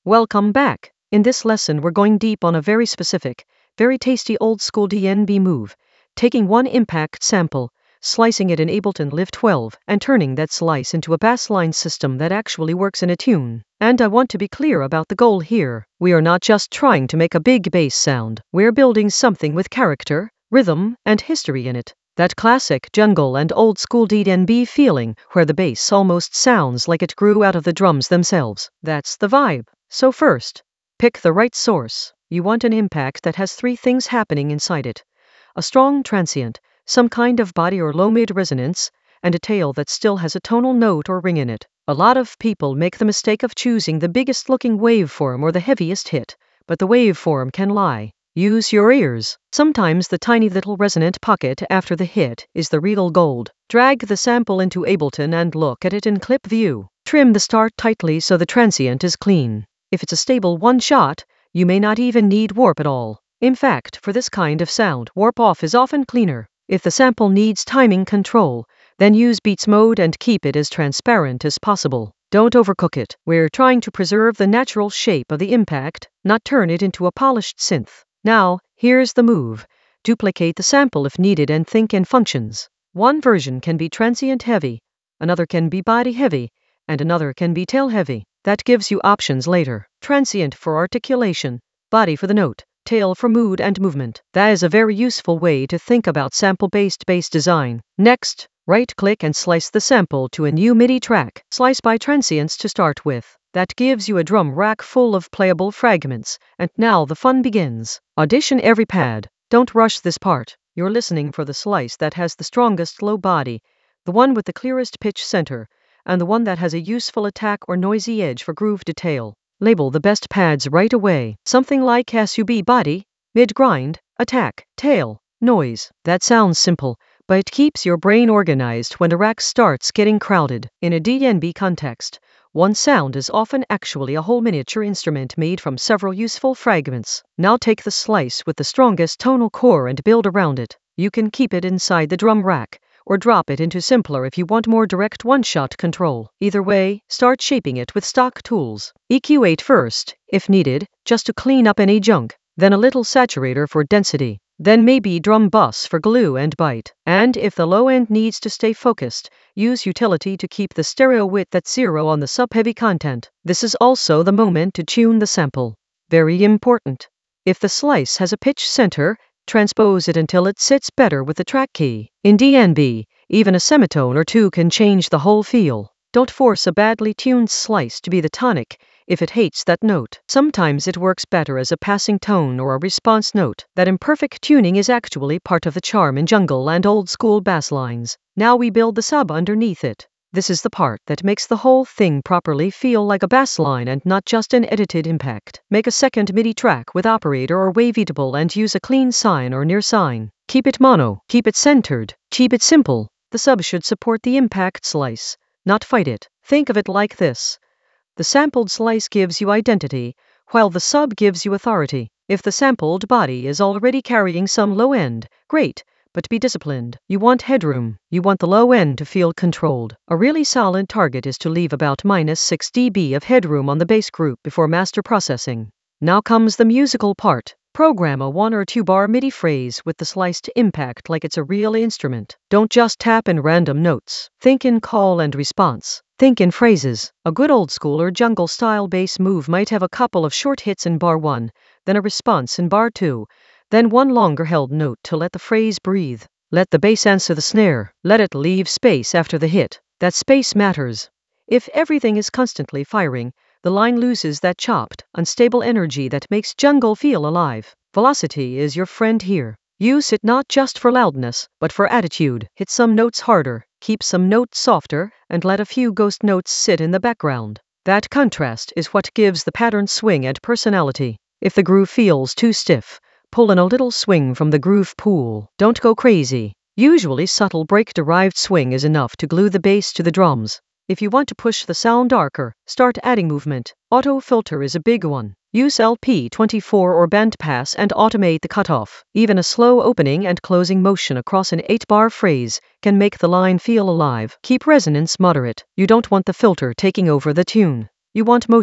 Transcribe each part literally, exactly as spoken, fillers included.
Welcome back. In this lesson, we're going deep on a very specific, very tasty old school D N B move, taking one impact sample, slicing it in Ableton Live twelve, and turning that slice into a bassline system that actually works in a tune. And I want to be clear about the goal here. We are not just trying to make a big bass sound, we're building something with character, rhythm, and history in it. That classic jungle and old school D N B feeling, where the bass almost sounds like it grew out of the drums themselves. That's the vibe. So first, pick the right source. You want an impact that has three things happening inside it: a strong transient, some kind of body or low mid resonance, and a tail that still has a tonal note or ring in it. A lot of people make the mistake of choosing the biggest looking waveform or the heaviest hit, but the waveform can lie. Use your ears. Sometimes the tiny little resonant pocket after the hit is the real gold. Drag the sample into Ableton and look at it in clip view. Trim the start tightly so the transient is clean. If it's a stable one-shot, you may not even need warp at all. In fact, for this kind of sound, warp off is often cleaner. If the sample needs timing control, then use beats mode and keep it as transparent as possible. Don't overcook it. We're trying to preserve the natural shape of the impact, not turn it into a polished synth. Now, here's the move. Duplicate the sample if needed and think in functions. One version can be transient heavy, another can be body heavy, and another can be tail heavy. That gives you options later. Transient for articulation, body for the note, tail for mood and movement. That is a very useful way to think about sample-based bass design. Next, right-click and slice the sample to a new MIDI track. Slice by transients to start with. That gives you a drum rack full of playable fragments, and now the fun begins. Audition every pad. Don't rush this part. You're listening for the slice that has the strongest low body, the one with the clearest pitch center, and the one that has a useful attack or noisy edge for groove detail. Label the best pads right away. Something like S U B body, mid-grind, attack, tail, noise. That sounds simple, but it keeps your brain organized when the rack starts getting crowded. In a D N B context, one sound is often actually a whole miniature instrument made from several useful fragments. Now take the slice with the strongest tonal core and build around it. You can keep it inside the drum rack, or drop it into simpler if you want more direct one-shot control. Either way, start shaping it with stock tools. E Q eight first, if needed, just to clean up any junk, then a little saturator for density. Then maybe drum bus for glue and bite. And if the low end needs to stay focused, use utility to keep the stereo width at zero on the sub-heavy content. This is also the moment to tune the sample. Very important. If the slice has a pitch center, transpose it until it sits better with the track key. In D N B, even a semitone or two can change the whole feel. Don't force a badly tuned slice to be the tonic if it hates that note. Sometimes it works better as a passing tone or a response note. That imperfect tuning is actually part of the charm in jungle and old school bass lines. Now we build the sub underneath it. This is the part that makes the whole thing properly feel like a bass line and not just an edited impact. Make a second MIDI track with operator or waveatable and use a clean sine or near sine. Keep it mono, keep it centered, keep it simple. The sub should support the impact slice, not fight it. Think of it like this. The sampled slice gives you identity, while the sub gives you authority. If the sampled body is already carrying some low end, great, but be disciplined. You want headroom. You want the low end to feel controlled. A really solid target is to leave about minus six decibels of headroom on the bass group before master processing. Now comes the musical part. Program a one or two bar MIDI phrase with the slice to impact like it's a real instrument. Don't just tap in random notes. Think in call and response. Think in phrases. A good old school or jungle style bass move might have a couple of short hits in bar one, then a response in bar two, then one longer held note to let the phrase breathe. Let the bass answer the snare. Let it leave space after the hit. That space matters. If everything is constantly firing, the line loses that chopped, unstable energy that makes jungle feel alive. Velocity is your friend here. Use it not just for loudness, but for attitude. Hit some notes harder, keep some notes softer, and let a few ghost notes sit in the background. That contrast is what gives the pattern swing and personality. If the groove feels too stiff, pull in a little swing from the groove pool. Don't go crazy. Usually subtle break-derived swing is enough to glue the bass to the drums. If you want to push the sound darker, start adding movement. Auto filter is a big one. Use L P twenty-four or bandpass and automate the cutoff. Even a slow opening and closing motion across an eight bar phrase can make the line feel alive. Keep resonance moderate. You don't want the filter taking over the tune. You want motion.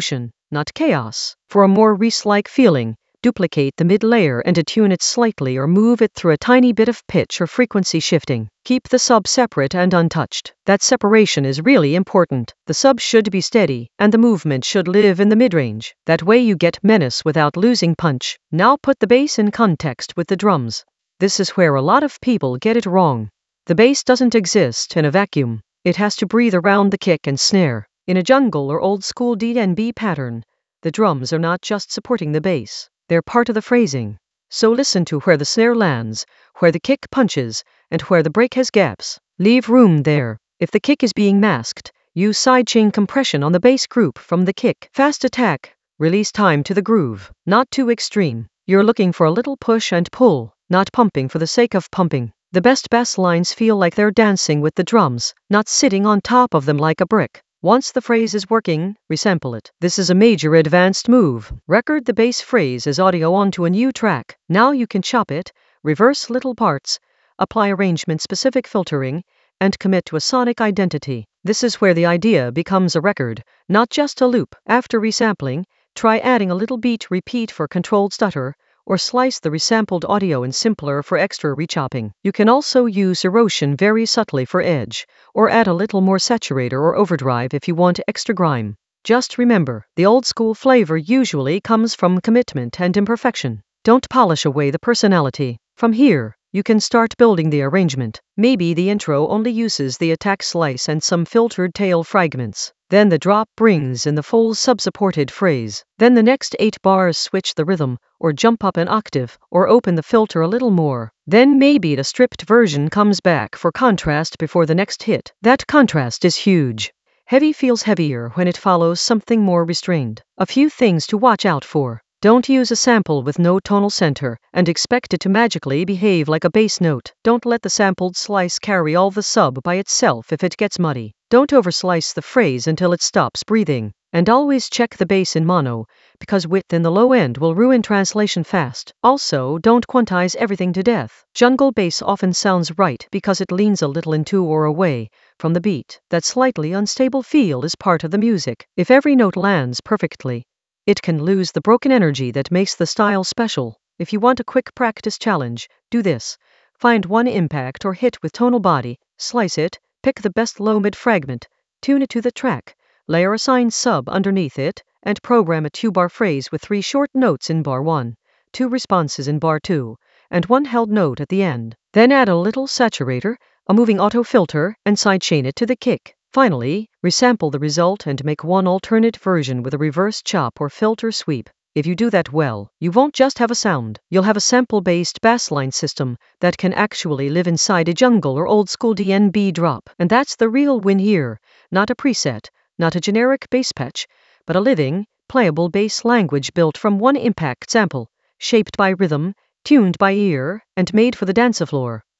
not chaos. For a more Reese-like feeling, duplicate the mid layer and attune it slightly or move it through a tiny bit of pitch or frequency shifting. Keep the sub separate and untouched. That separation is really important. The sub should be steady, and the movement should live in the mid-range. That way you get menace without losing punch. Now put the bass in context with the drums. This is where a lot of people get it wrong. The bass doesn't exist in a vacuum. It has to breathe around the kick and snare. In a jungle or old school D N B pattern, the drums are not just supporting the bass. They're part of the phrasing. So listen to where the snare lands, where the kick punches, and where the break has gaps. Leave room there. If the kick is being masked, use sidechain compression on the bass group from the kick. Fast attack. Release time to the groove. Not too extreme. You're looking for a little push and pull, not pumping for the sake of pumping. The best bass lines feel like they're dancing with the drums, not sitting on top of them like a brick. Once the phrase is working, resample it. This is a major advanced move. Record the bass phrase as audio onto a new track. Now you can chop it, reverse little parts, apply arrangement-specific filtering, and commit to a sonic identity. This is where the idea becomes a record, not just a loop. After resampling, try adding a little beat repeat for controlled stutter, or slice the resampled audio in simpler for extra rechopping. You can also use erosion very subtly for edge, or add a little more saturator or overdrive if you want extra grime. Just remember, the old school flavor usually comes from commitment and imperfection. Don't polish away the personality. From here, you can start building the arrangement. Maybe the intro only uses the attack slice and some filtered tail fragments. Then the drop brings in the full sub-supported phrase. Then the next eight bars switch the rhythm, or jump up an octave, or open the filter a little more. Then maybe the stripped version comes back for contrast before the next hit. That contrast is huge. Heavy feels heavier when it follows something more restrained. A few things to watch out for. Don't use a sample with no tonal center and expect it to magically behave like a bass note. Don't let the sampled slice carry all the sub by itself if it gets muddy. Don't overslice the phrase until it stops breathing. And always check the bass in mono, because width in the low end will ruin translation fast. Also, don't quantize everything to death. Jungle bass often sounds right because it leans a little into or away from the beat. That slightly unstable feel is part of the music. If every note lands perfectly, it can lose the broken energy that makes the style special. If you want a quick practice challenge, do this. Find one impact or hit with tonal body, slice it, pick the best low-mid fragment, tune it to the track, layer a signed sub underneath it, and program a two-bar phrase with three short notes in bar one, two responses in bar two, and one held note at the end. Then add a little saturator, a moving auto filter, and sidechain it to the kick. Finally, resample the result and make one alternate version with a reverse chop or filter sweep. If you do that well, you won't just have a sound, you'll have a sample-based bassline system that can actually live inside a jungle or old-school D N B drop. And that's the real win here. Not a preset, not a generic bass patch, but a living, playable bass language built from one impact sample, shaped by rhythm, tuned by ear, and made for the dance floor.